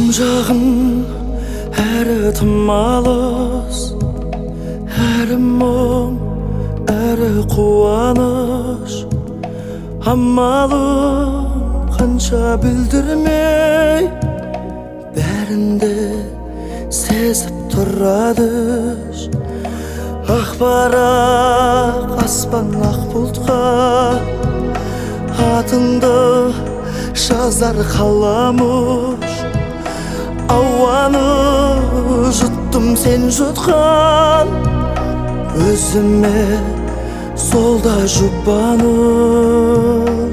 жағын әрі тым алыс, әрі мұң, әрі қуаныш. Амалым қанша білдірмей, бәрінде сезіп тұрады. Ақ барақ аспан ақ бұлтқа атыңды жазар қаламыш. Ауаны жұттым сен жұтқан, өзіме солда жұбаныш.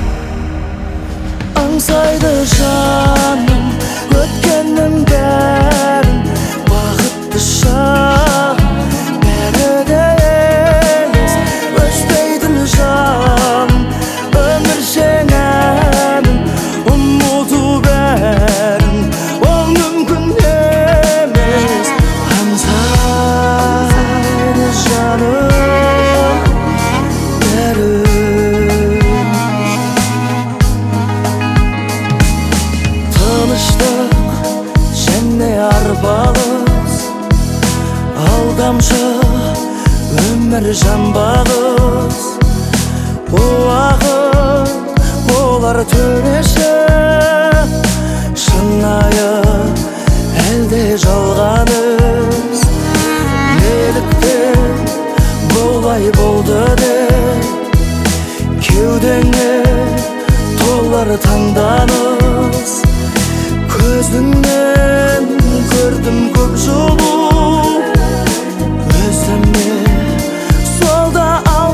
Аңсайды жаным өткеннің бәрін, бақытты шақ бәрі де емес. Өшпейтін жан өмір жеңемін, ұмыту бәрін ол мүмкін емес. Аңсайды жаным бәрін. Тыныштық және арпалыс, алдамшы өмір жамбағыз. Уақыт болар төреші, шынайы әлде жалғаныз. Неліктен болай болды деп кеудеңе толар таңданыс. Көзіңнен көрдім көп жылу, өзіме солда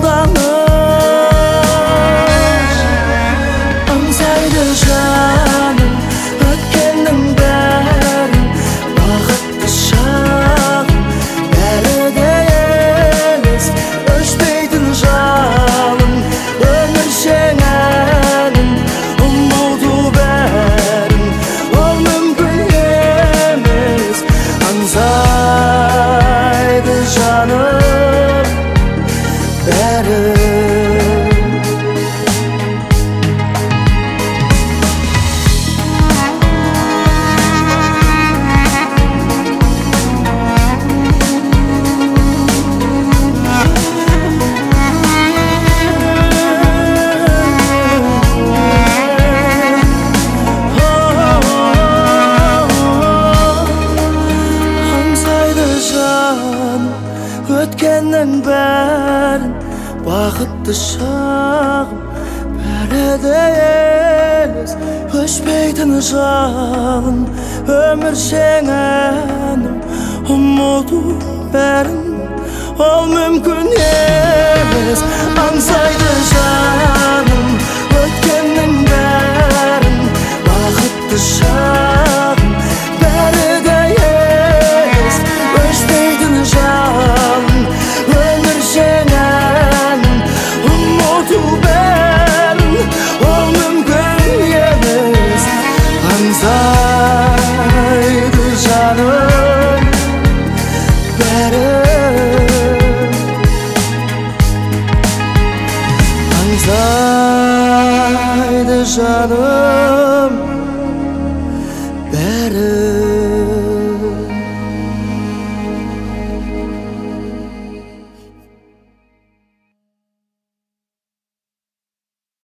алданыш. Аңсайды жаным өткеннің бәрін, бақытты шақ бәрі де емес. Өшпейтін жалын өмір жеңемін, ұмыту бәрін ол мүмкін емес. Аңсайды жаным бәрін. Өткеннің бәрін, бақытты шағым бәрі де емес. Өшпейтін жалын өмір жеңемін, ұмыту бәрін ол мүмкін емес. Аңсайды жаным өткеннің бәрін, бақытты шағым бәрі де емес. Өшпейтін жалын өмір жеңемін, ұмыту бәрін ол мүмкін емес. Аңсайды жаным бәрін. Аңсайды жаным